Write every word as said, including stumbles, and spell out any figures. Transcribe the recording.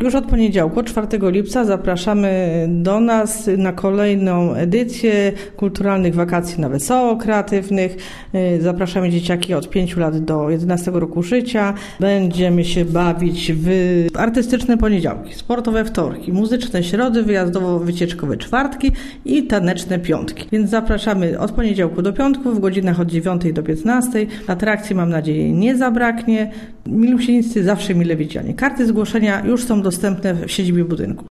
Tak, już od poniedziałku, od czwartego lipca zapraszamy do nas na kolejną edycję kulturalnych wakacji na Wesoło Kreatywnych. Zapraszamy dzieciaki od pięciu lat do jedenastego roku życia. Będziemy się bawić w artystyczne poniedziałki, sportowe wtorki, muzyczne środy, wyjazdowo-wycieczkowe czwartki i taneczne piątki. Więc zapraszamy od poniedziałku do piątku w godzinach od dziewiątej do piętnastej. Atrakcji, mam nadzieję, nie zabraknie. Milusińscy zawsze mile widziani. Karty zgłoszenia już są dostępne w siedzibie budynku.